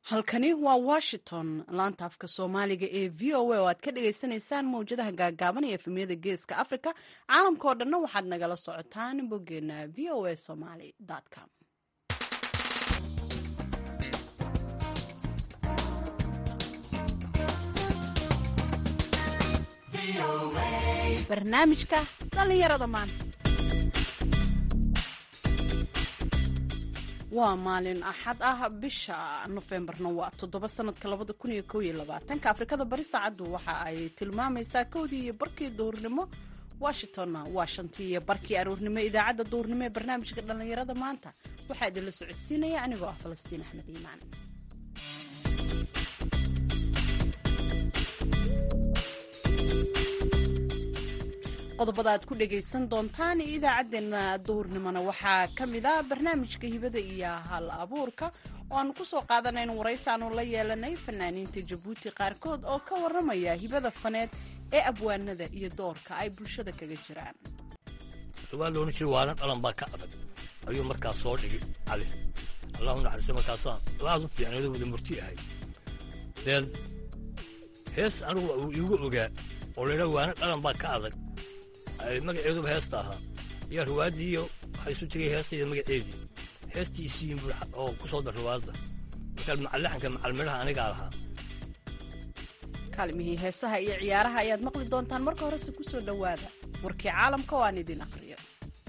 halkani waa washington laanta afka soomaaliga ee v o a oo aad ka dhagaysanaysaan mawjadaha gaagaaban iyo efemyada geeska africa caalamka oo dhanna waxaad nagala socotaan boggeena v o a somaly com. barnaamijka dhallinyarada maanta waa maalin axad ah bisha nofembarna waa 7 sanadka 2021 afrikada bari saacaddu waxa ay tilmaamaysaa 1:00 duhurnimo washingtonna waa 5:00 aroornimo idaacadda duhurnimo ee barnaamijka dhallinyarada maanta waxaa idinla socodsiinaya anigoo ah falastiin axmed iimaan. qodobada aad ku dhagaysan doontaan idaacaddeenna duhurnimona waxaa ka mid ah barnaamijka hibada iyo hal abuurka oo aanu ku soo qaadanayno waraysi aanu la yeelanay fanaaniinta jabuuti qaarkood oo ka warramaya hibada faneed ee abwaanada iyo doorka ay bulshada kaga jiraan. waa loona jiri waalan dhalan baa ka adag ayuu markaas soo dhigay cali allahu naxariiso markaasaan aad u fiicneedo wada murti ahay deel hees anigu uu igu ogaa oo laydhaa waalan dhalan baa ka adag magaceeduba heesta ahaa iyo riwaayaddiiyo waxaa isu tegay heestayda magaceedii heestii isiin buu oo ku soo dar riwaayadda markaa macalaxanka macalmidhaha anigaa lahaa. kaalmihii heesaha iyo ciyaaraha ayaad maqli doontaan marka horese ku soo dhowaada warkii caalamka oo aan idin aqriyo.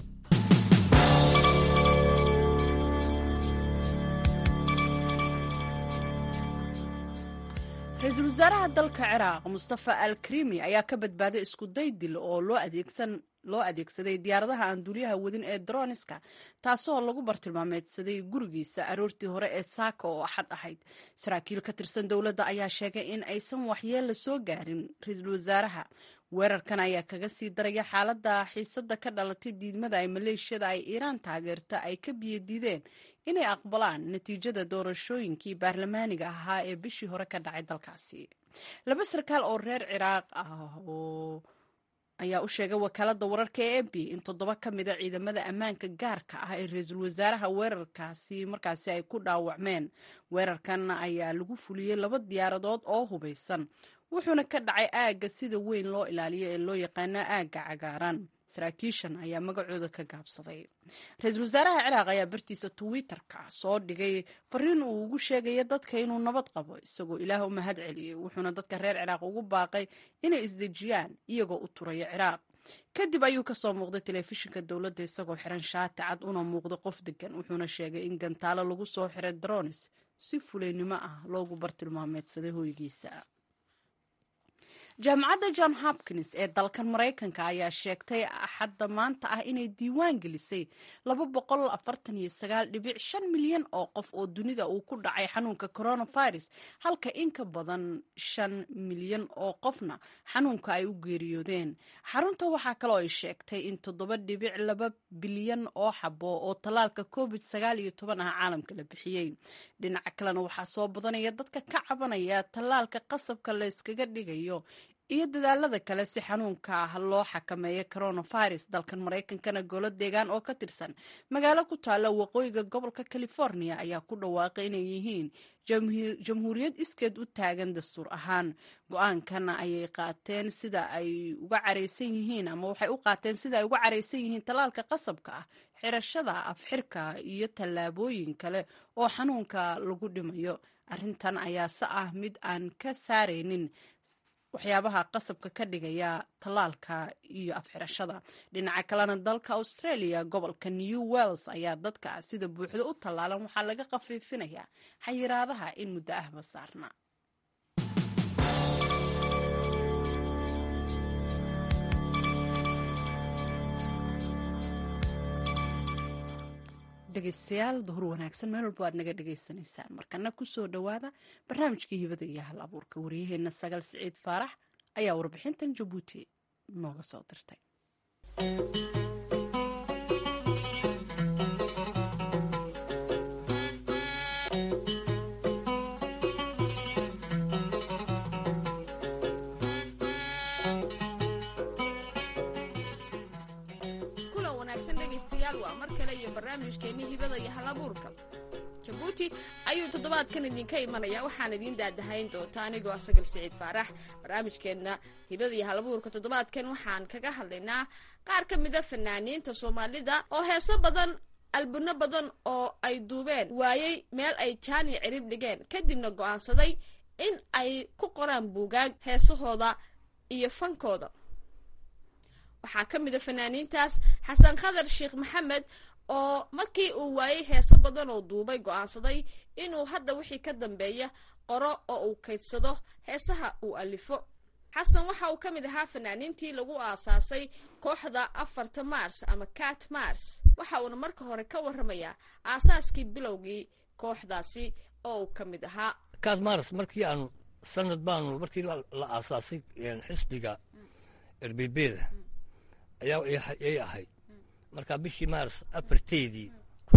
ra-iisul wasaaraha dalka ciraaq mustafa al karimi ayaa ka badbaaday isku day dil oo loo adeegsaday diyaaradaha aan duuliyaha wadin ee droniska taasoo lagu bartilmaameedsaday gurigiisa aroortii hore ee saaka oo axad ahayd. saraakiil ka tirsan dowladda ayaa sheegay in aysan waxyeella soo gaarin ra-iisul wasaaraha. weerarkan ayaa kaga sii daraya xaaladda xiisada ka dhalatay diidmada ay maleeshiyada ay iiraan taageerta ay ka biyadiideen inay aqbalaan natiijada doorashooyinkii baarlamaaniga ahaa ee bishii hore ka dhacay dalkaasi. 2 sarkaal oo reer ciraaq ah ayaa u sheegay wakaaladda wararka ee AP in 7 ka mida ciidamada ammaanka gaarka ah ee ra-iisul wasaaraha weerarkaasi markaasi ay ku dhaawacmeen. weerarkan ayaa lagu fuliyey 2 diyaaradood oo hubaysan wuxuuna ka dhacay aagga sida weyn loo ilaaliyo ee loo yaqaano aagga cagaaran. saraakiishan ayaa magacooda ka gaabsaday. ra-iisul wasaaraha ciraaq ayaa bartiisa twitter-ka soo dhigay fariin uu ugu sheegaya dadka inuu nabad qabo isagoo ilaah u mahad celiyey wuxuuna dadka reer ciraaq ugu baaqay inay isdejiyaan iyagoo u turaya ciraaq. kadib ayuu ka soo muuqday telefishinka dowladda isagoo xiran shaati cad una muuqda qof degan wuxuuna sheegay in gantaalo lagu soo xiray dronis si fulaynimo ah loogu bartilmaameedsaday hoygiisa. jaamacadda john hopkins ee dalkan maraykanka ayaa sheegtay axadda maanta ah inay diiwaan gelisay 249.5 milyan oo qof oo dunida uu ku dhacay xanuunka coronavirus halka in ka badan 5 milyan oo qofna xanuunka ay u geeriyoodeen. xarunta waxaa kaloo ay sheegtay in 7.2 bilyan oo xabo oo tallaalka covid-19 ah caalamka la bixiyey. dhinaca kalena waxaa soo badanaya dadka ka cabanaya tallaalka qasabka la yskaga dhigayo iyo dadaalada kale si xanuunka loo xakameeyo coronavirus. dalkan maraykankana golo deegaan oo ka tirsan magaalo ku taalla waqooyiga gobolka california ayaa ku dhawaaqay inay yihiin jamhuuriyad iskeed u taagan dastuur ahaan. go-aankan ayay qaateen sida ay uga caraysan yihiin ama waxay u qaateen sida ay uga caraysan yihiin tallaalka qasabka ah xirashada afxirka iyo tallaabooyin kale oo xanuunka lagu dhimayo. arrintan ayaa se ah mid aan ka saaraynin waxyaabaha qasabka ka dhigaya tallaalka iyo afxirashada. dhinaca kalena dalka australia gobolka new wales ayaa dadka sida buuxda u tallaalan waxaa laga khafiifinayaa xayiraadaha in muddo ahba saarna. dhegaystayaal duhur wanaagsan meel walbo aad naga dhegaysanaysaan markana ku soo dhowaada barnaamijkii hibada iyo hal abuurka. wariyaheenna Sagal Siciid Faarax ayaa warbixintan Jabuuti nooga soo dirtay. dhegaystayaal waa mar kale iyo barnaamijkeennii hibada iyo hal abuurka. jabuuti ayuu toddobaadkan idinka imanaya. waxaan idiin daadahayn doonta anigoo asagal siciid faarax. barnaamijkeenna hibada iyo halabuurka toddobaadkan waxaan kaga hadlaynaa qaar ka mida fanaaniinta soomaalida oo heeso badan albino badan oo ay duubeen waayey meel ay jaan iyo cirib dhigeen, kadibna go'aansaday in ay ku qoraan buugaag heesahooda iyo fankooda. waxaa ka mida fanaaniintaas xasan khadar sheekh maxamed oo markii uu waayey heeso badan oo duubay go'aansaday inuu hadda wixii ka dambeeya qoro oo uu kaydsado heesaha uu alifo. xasan waxa uu ka mid ahaa fanaaniintii lagu aasaasay kooxda 4 Maars ama Cat Mars. waxa uuna marka hore ka warramayaa aasaaskii bilowgii kooxdaasi oo uu ka mid ahaa. Cat Mars markii aan sanad baanu markii la aasaasay xisbiga RBB-da ayay ahayd markaa bishii Maars 4teedii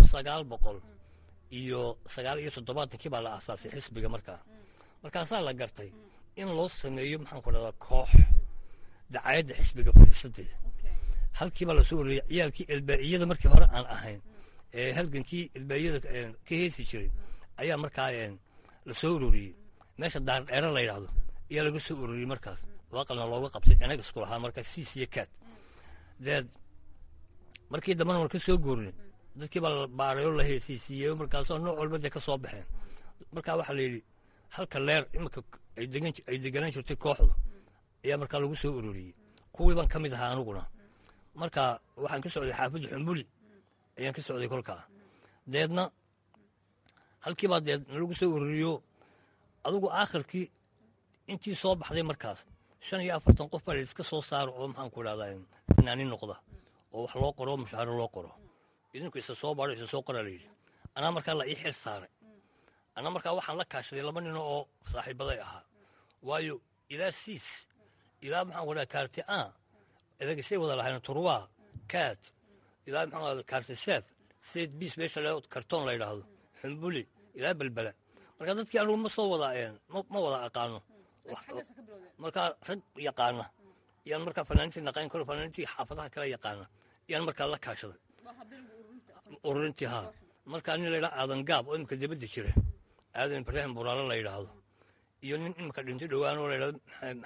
1979 baa la aasaasay xisbiga markaasaa la gartay in loo sameeyo maxaan ku dhahdaa koox dacayadda xisbiga fadhiisadeeda. halkiibaa lasoo ururiyay ciyaalkii elbaa'iyada markii hore aan ahayn ee halgankii elbaa'iyada ka heesi jiray ayaa markaa lasoo ururiyey meesha daardheere la yidhaahdo ayaa laga soo ururiyey. markaas waaqalna looga qabtay inaga isku lahaa markaa siis iyo kaad deed markii dambana war ka soo goorin dadkii baa baarayo la heesiisiiyey markaasoo nooc walba dee ka soo baxeen. markaa waxaa la yidhi halka leer iminka ay deganaan jirtay kooxdu ayaa markaa lagu soo ururiyey. kuwii baan ka mid ahaa aniguna. marka waxaan ka socday xaafadda xumbuli ayaan ka socday kolkaa deedna halkiibaa deed nalagu soo ururiyo adugu aakhirkii intii soo baxday markaas 45 qof baa iska soo saaro oo maxaan ku idhahdaa fanaaniin noqda oo wax loo qoro mushaaro loo qoro. idinku isa soo baaro isa soo qoraa la yidhi. anaa markaa la ii xil saaray. anaa markaa waxaan la kaashaday 2 nin oo saaxiibaday ahaa waayo ilaa siis ilaa maxaan ku idhahdaa kaarti edagasay wada lahayn turwaa kaad ilaa maxaan ku idhahdaa kaarti seed biis meesha kartoon la yidhaahdo xumbuli ilaa belbela. markaa dadkii anugu ma wada aqaano. markaa rag yaqaana yaan markaa fanaaniintii naqayn karo fanaaniintii xaafadaha kale yaqaana yaan markaa la kaashaday ururintii haa. markaa nin la yidhaha aadan gaab oo imika dibadda jira aadan ibraahim buraale la yidhaahdo iyo nin imika dhintay dhowaan oo la yidhahdo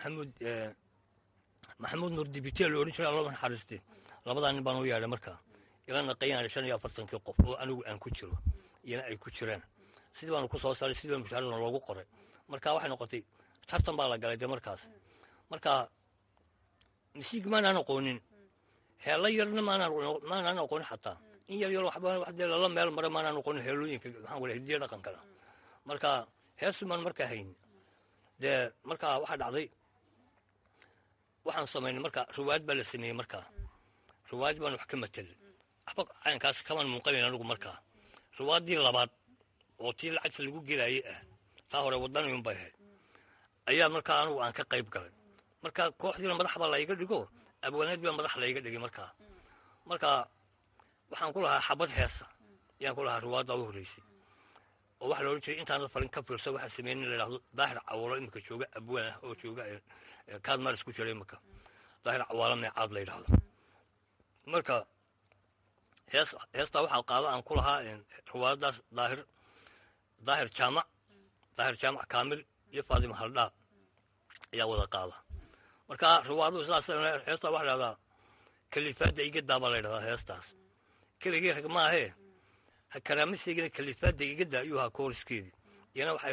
maxamuud nuur dibitee la odhan jiray alloo naxariistay. labadaa nin baan u yeedhay markaa ila naqayaan 45 qof oo anigu aan ku jiro iyana ay ku jiraan. sidii baanu ku soo saaray sidii baa mushaaradana loogu qoray. markaa waxay noqotay tartan baa la galay dee markaas. markaa misiig maanaan aqoonin heella yarna maanaan aqoonin xataa in yar waxba dee lala meel mara maanaan aqoonin heellooyinka maxaan ku dhahay hidiya dhaqankana. markaa heesumaan markaa hayn dee markaa waxaa dhacday waxaan samaynay markaa riwaayad baa la sameeyey. markaa riwaayad baan wax ka matelay waxba caynkaas kamaan muuqanayn anigu. markaa riwaayaddii labaad oo tii lacagta lagu gelayay taa hore waddanayun bay ahayd ayaa markaa anigu aan ka qayb galay. markaa kooxdiina madax baa layga dhigo abwaaneed baa madax layga dhigay. markaa waxaan ku lahaa xabad heesa ayaan ku lahaa riwaayadda ugu horreysay oo waxa la odhan jiray intaanad falin ka fiirsa waxaa sameeyey nin la yidhaahdo daahir cawaalo imika jooga abwaan ah oo jooga kaad maris ku jira imika daahir cawaalo meecaad la yidhaahdo. marka heestaa waxaa qaado aan ku lahaa riwaayaddaas daahir jaamac kaamil iyo faadima haldhaab ayaa wada qaada. markaa riwaayadu sidaas heestaa waxa la yidhahdaa kalifaadda igadaa baa la yidhahdaa. heestaas keligii rag maahee karaamaseygina kalifaadda igadaa ayuu ahaa kooriskeedii. iyana waxay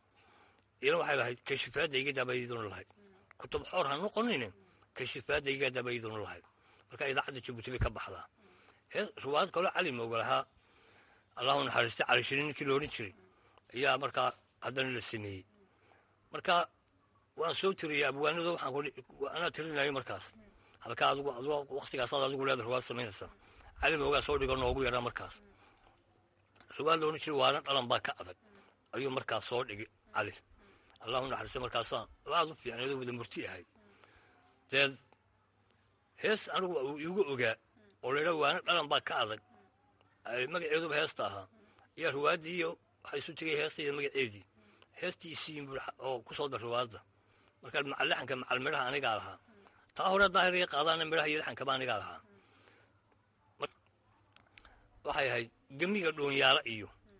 lahayd kashifaadda igadaa baa iyaduna lahayd. kutub xoor ha noqonayne kashifaadda igadaa baa iyaduna lahayd. markaa idaacadda jabuuti bay ka baxdaa. riwaayad kaloo cali mooga lahaa allahu naxariistay cali shirin ninkii la odhan jiray ayaa markaa haddana la sameeyey. markaa waan soo tiriyey abwaanada anaa tirinayay markaas halkaa adigu waktigaasaad adigu leeda riwaayad samaynaysaa. cali moogaa soo dhigo noogu yaraa markaas riwaayad la odhan jiray waalan dhalan baa ka adag ayuu markaas soo dhigay cali allahu naxariistay. markaasaan aad u fiicneedoo wada murti ahayd deed hees anigu uu iigu ogaa oo la yidhaha waana dhalan baa ka adag magaceeduba heesta ahaa iyo riwaayaddii iyo waxaa isu tegay heestayda magaceedii heestii isiin oo ku soo dar riwaayadda. markaa macalaxanka macal midhaha anigaa lahaa. taa hore daahiriga qaadaana midhaha iyo laxankaba anigaa lahaa. waxay ahayd gemiga dhoonyaala iyo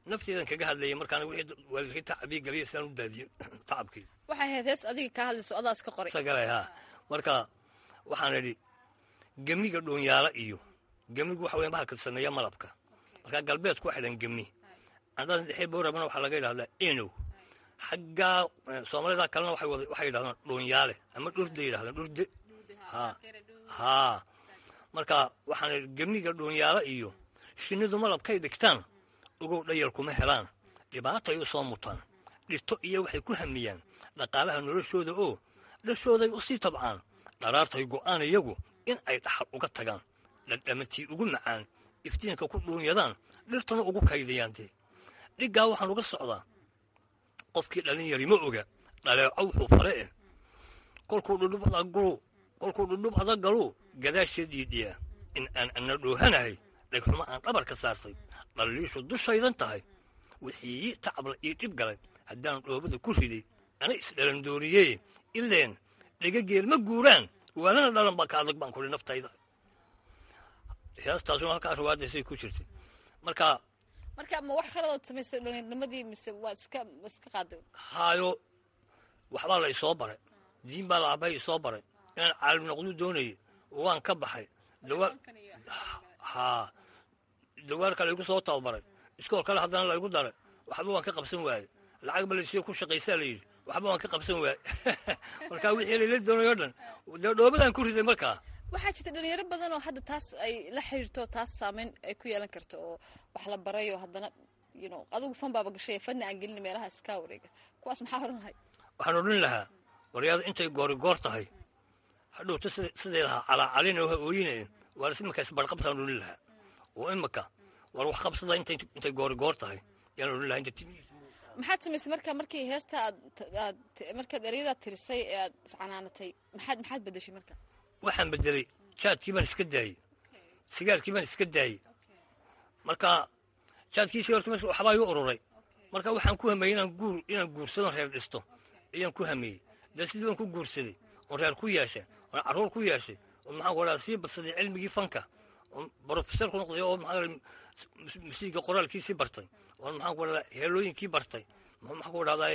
nafteedan kaga hadlayay markaan wixii waalidkay tacbii galiyay sidaan u daadiyey tacabkii waxay ahayd hees adiga kaa hadlayso adaas ka qoray sagalay haa marka waxaan idhi gemiga dhoonyaala iyo gemigu waxa weeyaan bahalka sameeya malabka marka galbeedku waxay dhahan gemi andhadan dhexe boorabana waxaa laga yidhahdaa enow xaggaa soomaalida kalena waxay yidhahdaan dhoonyaale ama dhurde yidhahdaan dhurde haa marka waxaan idhi gemiga dhoonyaala iyo shinnidu malabkay dhigtaan ogow dhayal kuma helaan dhibaatay u soo mutaan dhirto iyo waxay ku hamiyaan dhaqaalaha noloshooda oo dhashooday u sii tabcaan dharaartay go'aan iyagu in ay dhaxal uga tagaan dhadhamatii ugu macaan iftiinka ku dhuunyadaan dhirtana ugu kaydiyaan dee dhiggaa waxaan uga socdaa qofkii dhalinyari ma oga dhaleeco wuxuu fale eh kolkuu dhudhub adag galuu gadaasheed iidhiyaa in aan ana dhoohanahay dhegxumo aan dhabarka saarsay dhalliishu dushaydan tahay wixii tacabla ii dhib galay haddaan dhoobada ku riday ana isdhalandooriyey ileen dhegageel ma guuraan waalana dhalan baa ka adag baan kudhi naftayda heestaasuna halkaa riwaayadaysay ku jirtay marka ma wax khaladood samaysay dhallinyarnimadii mise waa iska qaaday haayo waxbaa la isoo baray diin baa la aabbahay isoo baray inaan caalim noqdu doonayay waan ka baxay dawaalka laygu soo tababaray iskool kale haddana laygu daray waxba waan ka qabsan waaye lacag ba laysiyo ku shaqaysaa layidhi waxba waan ka qabsan waaye markaa wixii layla doonay o dhan dee dhoobadaan ku riday markaa waxaa jirta dhalinyaro badan oo hadda taas ay la xiriirto taas saameyn ay ku yeelan karto oo wax la baray oo haddana adigu fan baaba gashay fanna aan gelin meelaha iskaa wareega kuwaas maxaa odhan lahay waxaan odhan lahaa waryaada intay goorigoor tahay hadhowta sideedaha calaacalina oo ha ooyinaya waar iminka isbarqabtaan odhan lahaa oo imika war wax qabsada intay goorigoor tahay yaan odhan lahaa inta timihiisa maxaad samaysay markii heesta aad markaad ereyadaad tirisay ee aad iscanaanatay maxaad bedeshay marka waxaan bedelay jaadkii baan iska daayey sigaarkii baan iska daayey marka jaadkii sigaarkii waxbaa igu ururay marka waxaan ku hameeyey inaan guursado reer dhisto ayaan ku hameeyey dee sidii baan ku guursaday oon reer ku yeeshay oon carruur ku yeeshay oo maxaan ku dhahaa sii badsaday cilmigii fanka oon brofesor ku noqday oo maxaa musiiga qoraalkiisii bartay oon maxaan ku dhahaa heelooyinkii bartay maxaan ku dhahdaa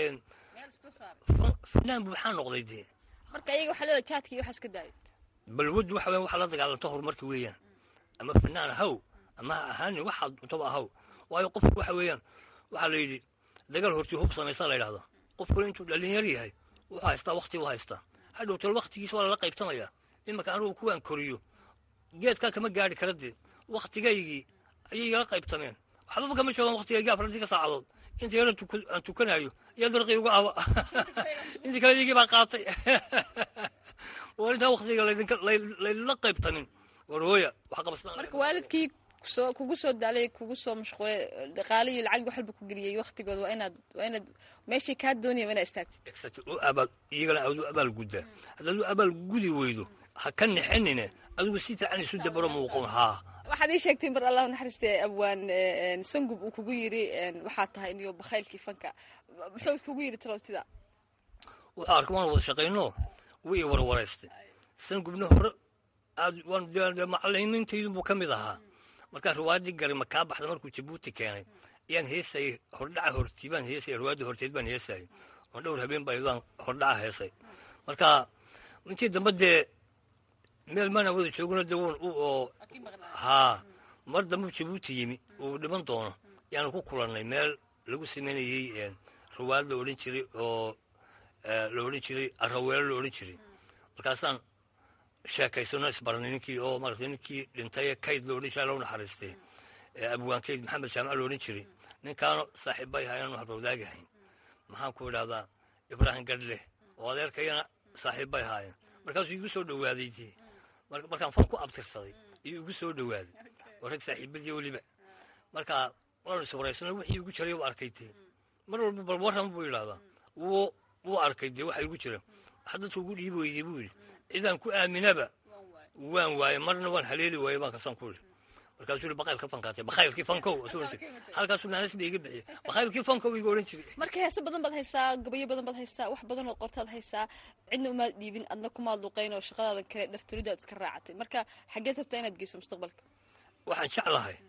fanaan buuxaan noqday dee marka iyaga waxaa leedahay jaadkii waxaa iska daayay balwaddu waxa weyan waxaa la dagaalanto horumarka weeyaan ama fanaan ahaw ama ha ahaanin waxaad cuntaba ahaw waayo qofku waxa weeyaan waxaa la yidhi dagaal hortii hub samaysaa la yidhahdaa qofkuna intuu dhalinyar yahay wuxuu haystaa wakti buu haystaa hadhowtol waktigiis waa lala qaybtamayaa imanka anugu kuwaan koriyo geedkaa kama gaadhi kara dee waktigaygii ayay igala qaybtameen waxbaba kama joogaan waktigaygii afartanka saacadood inta yara aan tukanayo iyo darqii uga aba intii kale igii baa qaatay waa intaa waktiga laydinla qaybtanin war hooya wax qabsadaan marka waalidkii kugu soo daalay kugu soo mashquulay dhaqaale iyo lacag wax walba ku geliyay waktigooda waa inaad meeshii kaa doonaya waa inaad istaagtid iyagana aad u abaal guddaa haddaad u abaal gudi weydo ha ka nixinine adigu si fiican isu dabaro muuqon haa waxaad ii sheegtay mar allah naxariiste abwaan sangub uu kugu yidhi waxaa tahay niyo bakhaylkii fanka muxuu kugu yidhi talowtida wuxuu arkay waan wada shaqayno wuu ii warwaraystay sangubna hore macalimiintaydu buu ka mid ahaa markaa riwaayadii gari ma kaa baxda markuu jabuuti keenay ayaan heesayay hordhaca hortii baan heesayay riwaayadda horteed baan heesayay oon dhowr habeen baa iyadaan hordhaca heesay marka intii dambe dee meel maanaan wada joogino de haa mar dambe jabuuti yimi uu dhiman doono yaanu ku kulannay meel lagu samaynayey riwaayad la odhan jiray oo la odhan jiray araweelo la odhan jiray markaasaan sheekaysano isbaranay ninkii oo maaragtay ninkii dhintay kayd la odhan jiray loo naxariistay abwaan kayd maxamed jaamac la odhan jiray ninkaano saaxiibbay hayaanu habrowdaagahayn maxaan ku idhahdaa ibraahim gadhle oo adeerkayana saaxiibbay haayeen markaasuu igu soo dhowaaday dee markaan fan ku abtirsaday iyo igu soo dhowaaday oo rag saaxiibadii weliba markaa waanu iswaraysano wixii igu jiray u arkay dee mar walba bal warran buu yidhahdaa wuu arkay dee waxa igu jira waxa dadka ugu dhiibi weydey buu yidhi cidaan ku aaminaba waan waaye marna waan haleeli waaye baan kasaan ku idhi markaasuu yidhi bakaylka fankaatay bakaylkii fankow halkaasuu naanas ba iga bixiyey bakaylkii fankow iga odhan jiray marka heese badan baad haysaa gabayo badan baad haysaa wax badan ood qortaad haysaa cidna umaad dhiibin adna kumaad luqayn oo shaqadaadan kale dhartolidaad iska raacatay marka xaggeed rabtaa inaad geyso mustaqbalka waxaan jeclahay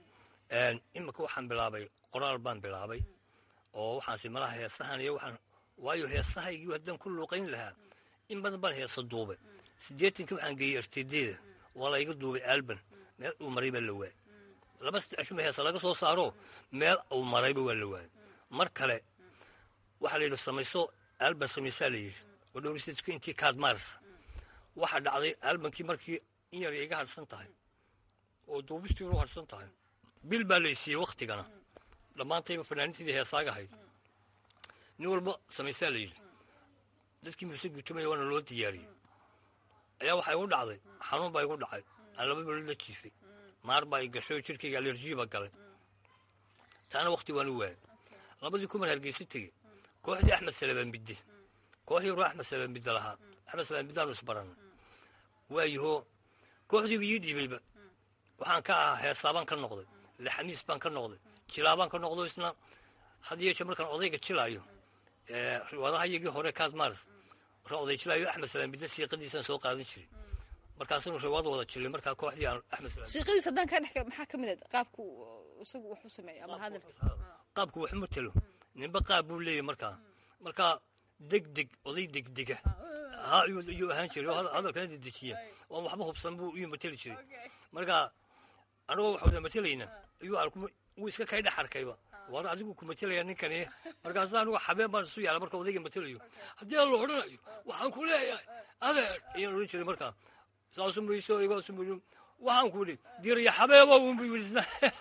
imika waxaan bilaabay qoraal baan bilaabay oo waxaansi malaha heesahan iyo waxaan waayo heesahaygii haddaan ku luuqayn lahaa in badan baan heesa duubay 80kii waxaan geeyey arteedeeda waa layga duubay alban meel uu marayba la waayay laba saddex heesa laga soo saaro meel uu marayba waa la waayay mar kale waxaa la yidhi samayso alban samaysaa la yidhi oo dhowrisidka intii kaad maars waxaa dhacday albankii markii in yar iga hadhsan tahay oo duubistii u hadhsan tahay bil baa laysiiyey waktigana dhammaantayba fanaaniintiidii heesaagahayd nin walba samaysaa la yidhi dadkii muuse guutumaya waana loo diyaariyey ayaa waxaa igu dhacday xanuun baa igu dhacay aan laba meelood la jiifay maar baa i gashay oo jirkayga alerjiiba galay taana wakti waan u waayay labadii kuman hargeysa tegey kooxdii axmed salabaanbidde kooxdii ru axmed salabaanbidde lahaa axmed salabaanbiddaanu isbaranay waayahoo kooxdiiba ii dhiibayba waxaan ka ahaa heesaabaan ka noqday laxamiis baan ka noqday jilaabaan ka noqdo isna had iyo jeer markaan odayga jilaayo riwaadahayagii hore kaad maars markaan oday jilaayo axmed salaambidde siiqadiisaan soo qaadan jiray markaasinu riwaad wada jilay markaa kooxdii aan axmed siiqadiis haddaan kaa dhex maxaa ka mid ah qaabku isagu wax u sameeya ama hadalka qaabku wax ma talo ninba qaab buu leeyahay markaa degdeg oday degdega ha ayuu ahaan jiray oo hadalkana dedejiya waan waxba hubsan buu iyo mateli jiray markaa anagoo wax wada matelayna ayuu wuu iska kay dhex arkayba war adigu ku matelaya ninkani markaasa anugu xabeen baan isu yaala marka odayga matelayo haddii aan la odhanayo waxaan ku leeyahay adeer ayaan odhan jiray markaa saasu muriso igoo sumuriyo waxaan ku idhi diirya xabeeba unbu yidhi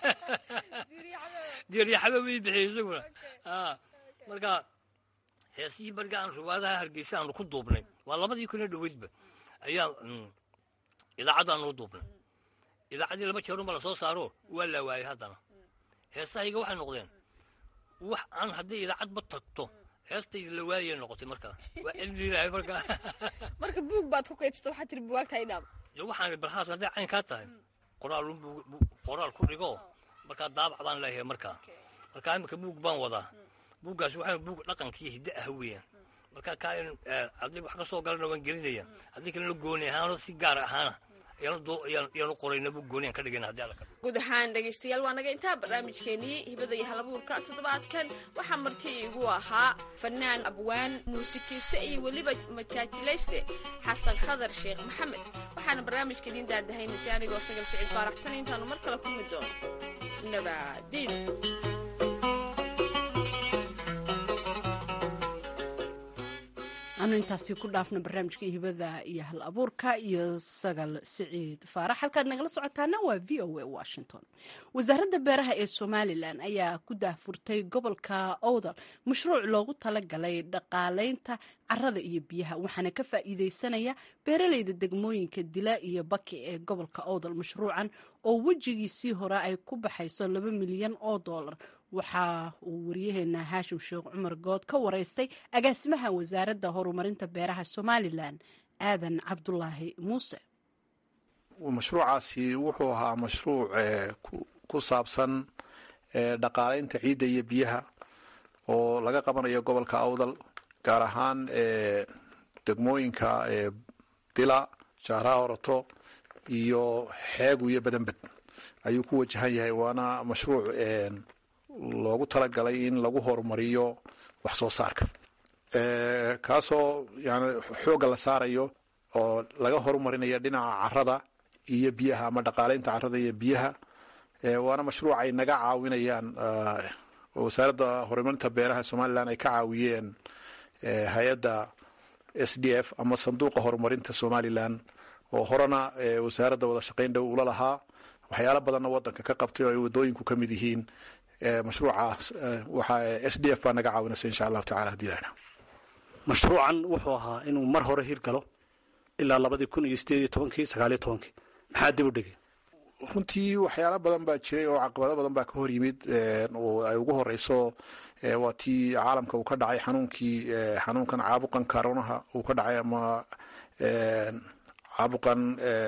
diirya xabeeb ii bixiyey isaguna marka heesihii marka aan riwaadaha hargeysa aanu ku duubnay waa labadii kuna dhoweydba ayaa idaacaddaanu u duubnay idaacaddii laba jeerunba la soo saaro waa la waayay haddana heesahayga waxay noqdeen wax aan haddii idaacadba tagto heestayda la waayay noqotay markaa waa cilmiilaahay markaa marka buug baad ku kaydsata waxaad tiri buwaagta ay dhaab waxaan barhaas hadday cayn kaa tahay qoraal ku dhigo markaa daabac baan leeyahay markaa imika buug baan wadaa buuggaas waxaa buug dhaqankii hidde ah weeyaan markaa kaa in haddii wax ka soo galana waan gelinaya haddii kalena gooni ahaano si gaar ahaana ayaanu qorayna buug gooniyan ka dhigayna haddii alla ka dhigo guud ahaan dhegaystayaal waa naga intaa barnaamijkeenii hibada iyo halabuurka toddobaadkan waxaa marti igu ahaa fanaan abwaan muusikiiste iyo weliba majaajilayste xasan khadar sheekh maxamed waxaana barnaamijka idiin daadahaynaysa anigoo sagal siciid faarax tan intaanu mar kale kulmi doono nabaadiin anu intaasi ku dhaafna barnaamijka hibada iyo hal abuurka iyo sagal siciid faarax halkaad nagala socotaana waa v o a washington wasaaradda beeraha ee somalilan ayaa ku daahfurtay gobolka owdal mashruuc loogu talagalay dhaqaalaynta carada iyo biyaha waxaana ka faa'iideysanaya beeraleyda degmooyinka dila iyo baki ee gobolka owdal mashruucan oo wejigiisii hore ay ku baxayso $2 milyan waxa uu wariyaheena haashim sheekh cumar good ka waraystay agaasimaha wasaaradda horumarinta beeraha somalilan aadan cabdulaahi muuse mashruucaasi wuxuu ahaa mashruuc ku saabsan dhaqaalaynta ciidda iyo biyaha oo laga qabanayo gobolka awdal gaar ahaan degmooyinka dila jaaraha oroto iyo xeegu iyo badanbed ayuu ku wajahan yahay waana mashruuc loogu talagalay in lagu horumariyo wax soo saarka kaasoo yani xoogga la saarayo oo laga horumarinaya dhinaca carada iyo biyaha ama dhaqaalaynta carada iyo biyaha waana mashruuc ay naga caawinayaan wasaaradda horumarinta beeraha somalilan ay ka caawiyeen hay-adda SDF ama sanduuqa horumarinta somalilan oo horena wasaaradda wada shaqayn dhow ula lahaa waxyaalo badanna wadanka ka qabtay oo ay wadooyinku ka mid yihiin mashruucaas waxaa SDF baa naga caawinaysa insha allahu tacala haddii la idhaha mashruucan wuxuu ahaa inuu mar hore hirgalo ilaa 2018-19 maxaa dib u dhigay runtii waxyaalo badan baa jiray oo caqabado badan baa ka hor yimid oo ay ugu horeyso waa tii caalamka uu ka dhacay xanuunkan caabuqan karonaha uu ka dhacay ama caabuqan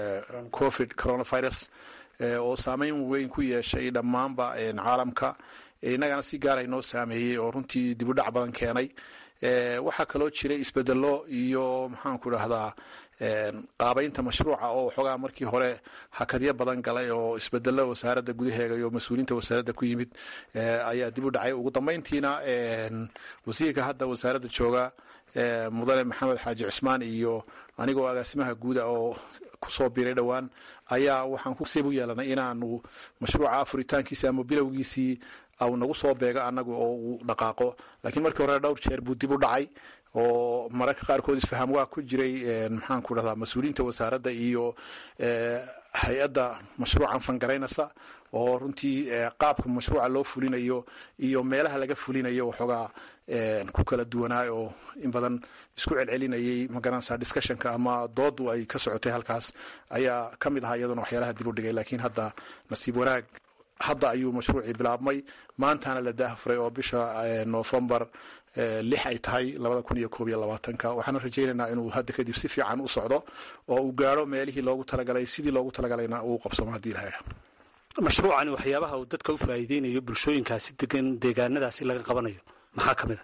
covid coronavirus oo saameyn weyn ku yeeshay dhammaanba caalamka innagana si gaara inoo saameeyey oo runtii dibudhac badan keenay. waxaa kaloo jiray isbedelo iyo maxaanku idhahdaa qaabaynta mashruuca oo waxoogaa markii hore hakadyo badan galay oo isbedelo wasaaradda gudaheega iyo mas-uuliyiinta wasaaradda ku yimid ayaa dib u dhacay. ugu dambayntiina wasiirka hadda wasaaradda jooga mudane maxamed xaaji cismaan iyo anigoo agaasimaha guuda oo kusoo biiray dhowaan ayaa waxaan kusiib u yeelanay inaanu mashruuca afuritaankiisi ama bilowgiisii au nagu soo beego annagu oo uu dhaqaaqo. laakiin markii hore dhowr jeer buu dib u dhacay oo mararka qaarkood isfaham waa ku jiray maxaanku dhahdaa mas-uuliyiinta wasaaradda iyo hay-adda mashruucan fangaraynaysa oo runtii qaabka mashruuca loo fulinayo iyo meelaha laga fulinayo waxoogaa ku kala duwanaa oo in badan isku celcelinayay magaranaysa discussionka ama doodu ay ka socotay halkaas ayaa ka mid ahaa iyaduna waxyaalaha dib u dhigay. laakiin hadda nasiib wanaag hadda ayuu mashruucii bilaabmay, maantana la daahfuray oo bisha November 6 ay tahay 2021. waxaan rajaynaynaa inuu hadda kadib si fiican u socdo oo uu gaaro meelihii loogu talagalay sidii loogu talagalayna uu qabsamo haddii la helo. mashruucani waxyaabaha uu dadka u faa'iideynayo bulshooyinkaasi degan deegaanadaasi laga qabanayo maxaa ka mid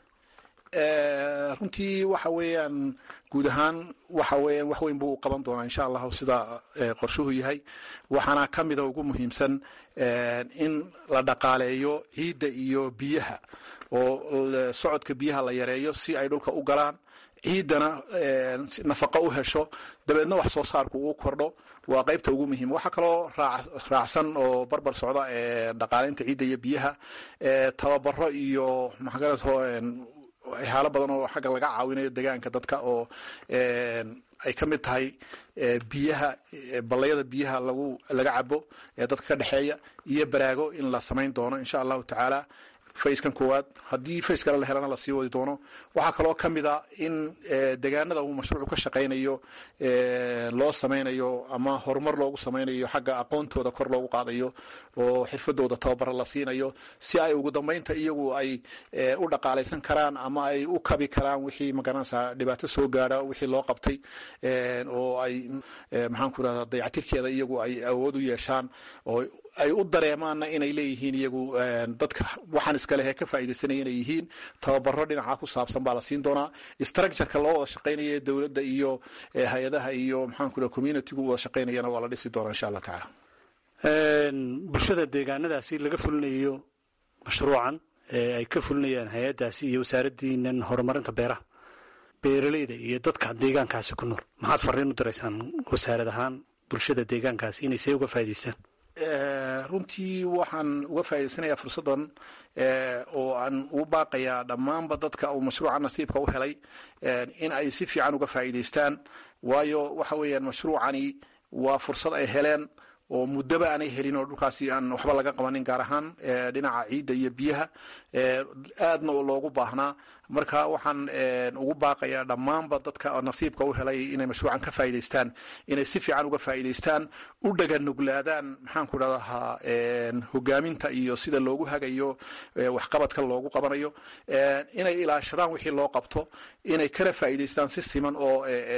ah? runtii waxa weeyaan guud ahaan waxa weeyaan wax weyn buu u qaban doonaa insha Allah sida qorshuhu yahay. waxaana ka mid ah ugu muhiimsan in la dhaqaaleeyo ciidda iyo biyaha oo socodka biyaha la yareeyo si ay dhulka u galaan, ciidana nafaqo u hesho, dabeedna wax soo saarku uu kordho. waa qaybta ugu muhiim. waxa kaloo raacsan oo barbar socda dhaqaaleynta ciidda iyo biyaha, tababaro iyo waxyaalo badan oo xagga laga caawinayo deegaanka dadka oo ay ka mid tahay biyaha, ballayada biyaha laga cabo ee dadka ka dhexeeya iyo baraago in la samayn doono insha Allahu tacaala. fayskan koowaad haddii fays kale la helana la sii wadi doono. waxaa kaloo ka mid a in deegaanada uu mashruucu ka shaqaynayo loo samaynayo ama horumar loogu samaynayo xagga aqoontooda kor loogu qaadayo oo xirfadooda tababaro la siinayo si ay ugu dambaynta iyagu ay u dhaqaalaysan karaan ama ay u kabi karaan wixii magaranaysaa dhibaato soo gaadha wixii loo qabtay oo ay maxaanku idhahdaa dayactirkeeda iyagu ay awood u yeeshaan oo ay u dareemaanna inay leeyihiin iyagu dadka waxaan iskale ka faa'iidaysanaya inay yihiin. tababaro dhinaca ku saabsan baa la siin doonaa. structureka loo wada shaqaynaya dowladda iyo hay-adaha iyo maxaanku idhaha communitygu wada shaqaynayana waa la dhisi doonaa insha Allah tacaala. bulshada deegaanadaasi laga fulinayo mashruucan ay ka fulinayaan hay-adaasi iyo wasaaraddiinan horumarinta beeraha, beeralayda iyo dadka deegaankaasi ku nool maxaad fariin u diraysaan wasaarad ahaan bulshada deegaankaasi inay see uga faa'iidaystaan? runtii waxaan uga faa'iidaysanayaa fursaddan oo aan ugu baaqayaa dhammaanba dadka uu mashruuca nasiibka u helay in ay si fiican uga faa'iidaystaan. waayo waxa weeyaan mashruucani waa fursad ay heleen oo muddaba aanay helin oo dhulkaasi aan waxba laga qabanin, gaar ahaan dhinaca ciidda iyo biyaha aadna loogu baahnaa. marka waxaan ugu baaqayaa dhammaanba dadka nasiibka u helay inay mashruucan ka faa'iidaystaan, inay si fiican uga faa'iidaystaan, u dhaganuglaadaan maxaanku idhahdaa hogaaminta iyo sida loogu hagayo waxqabadka loogu qabanayo, inay ilaashadaan wixii loo qabto, inay kala faa'iidaystaan si siman oo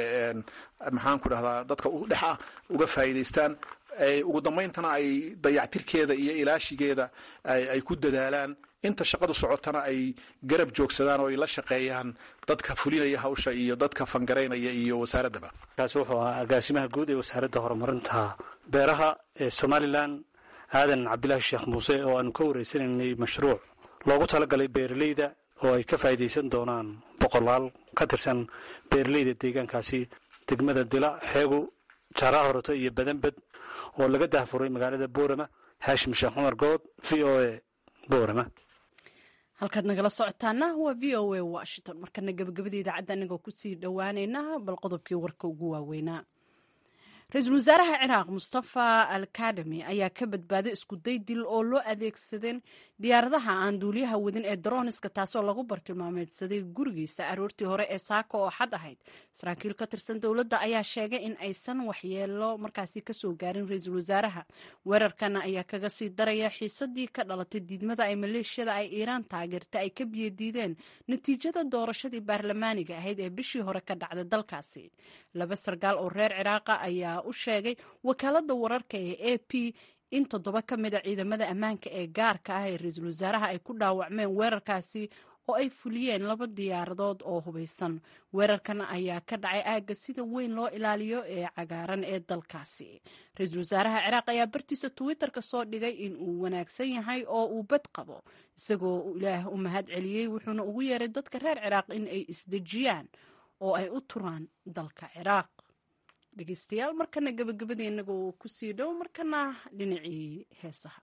maxaanku idhahdaa dadka u dhex ah uga faa'iidaystaan. ugu dambayntana ay dayactirkeeda iyo ilaashigeeda ay ku dadaalaan. inta shaqadu socotana ay garab joogsadaan oo ay la shaqeeyaan dadka fulinaya hawsha iyo dadka fangaraynaya iyo wasaaraddaba. kaasi wuxuu ahaa agaasimaha guud ee wasaaradda horumarinta beeraha ee Somaliland aadan cabdilaahi sheekh muuse oo aanu ka wareysanaynay mashruuc loogu talagalay beeralayda oo ay ka faa'iidaysan doonaan boqolaal ka tirsan beeralayda deegaankaasi degmada Dila, Xeego, Jaraha Horeto iyo Badanbad oo laga daahfuray magaalada Boorama. Haashim Sheekh Umar Good, VOA Boorama. halkaad nagala socotaana waa VOA Washington. markana gabagabada idaacadda anigoo kusii dhowaanayna bal qodobkii warka ugu waaweynaa. ra-iisul wasaaraha ciraaq mustafa al-kadami ayaa ka badbaaday isku day dil oo loo adeegsadeen diyaaradaha aan duuliyaha wadin ee droniska, taasoo lagu bartilmaameedsaday gurigiisa aroortii hore ee saaka oo xad ahayd. saraakiil ka tirsan dowladda ayaa sheegay in aysan waxyeelo markaasi kasoo gaarin ra-iisul wasaaraha. weerarkan ayaa kaga sii daraya xiisadii ka dhalatay diidmada ay maleeshiyada ay iiraan taageerta ay ka biyadiideen natiijada doorashadii baarlamaaniga ahayd ee bishii hore ka dhacday dalkaasi. laba sargaal oo reer ciraaqa ayaa u sheegay wakaalada wararka ee AP in 7 ka mid a ciidamada ammaanka ee gaarka ah ee ra-iisul wasaaraha ay ku dhaawacmeen weerarkaasi oo ay fuliyeen 2 diyaaradood oo hubeysan. weerarkan ayaa ka dhacay aagga sida weyn loo ilaaliyo ee cagaaran ee dalkaasi. ra-iisul wasaaraha ciraaq ayaa bartiisa Twitter-ka soo dhigay in uu wanaagsan yahay oo uu bad qabo, isagoo ilaah u mahad celiyey, wuxuuna ugu yeeray dadka reer ciraaq in ay isdejiyaan oo ay u turaan dalka ciraaq. dhegeystayaal, markana gabagabadii inagoo ku sii dhow, markana dhinacii heesaha.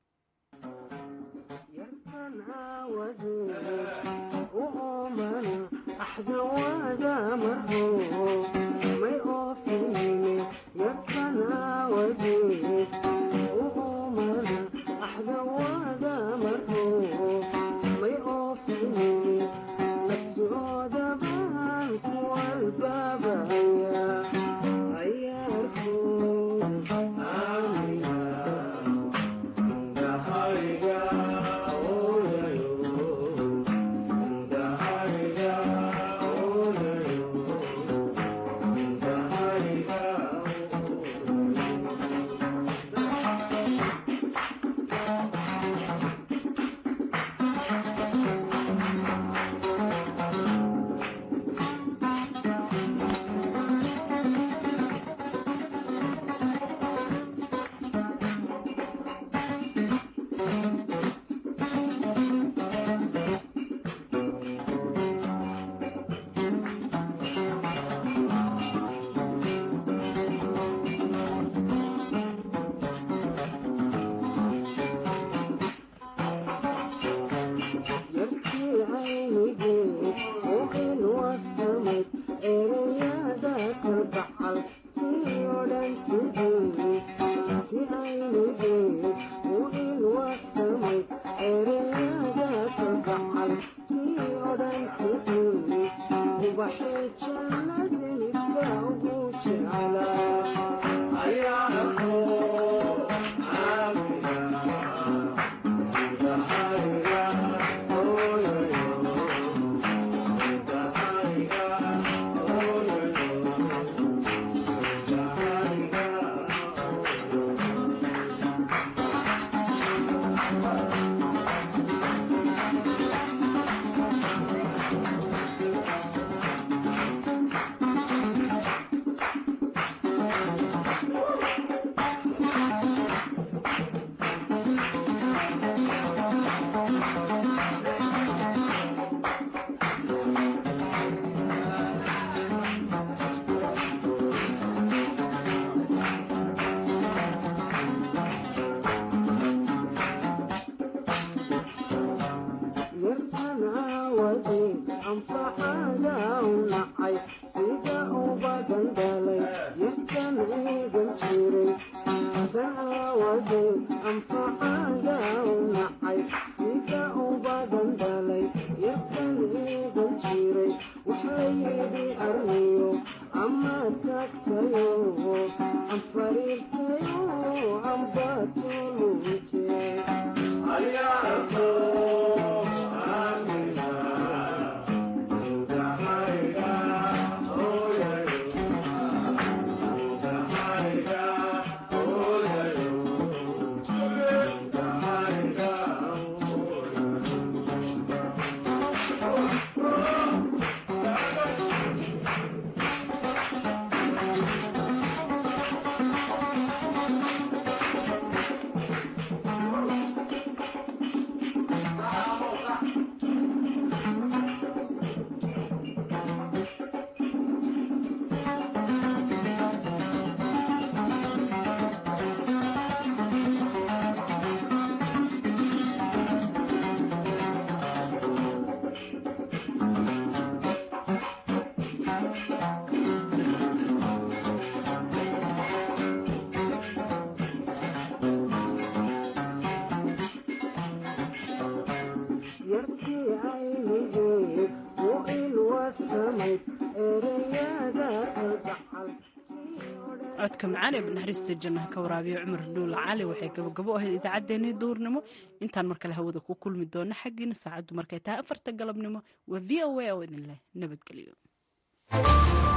codka macaan ee banaxariista jannaha ka waraabiya cumar dhuul cali waxay gabagabo ahayd idaacaddeenii duurnimo. intaan mar kale hawada ku kulmi doona xaggiina saacaddu markay tahay 4 galabnimo waa VOA oo idin leh nabadgelyo.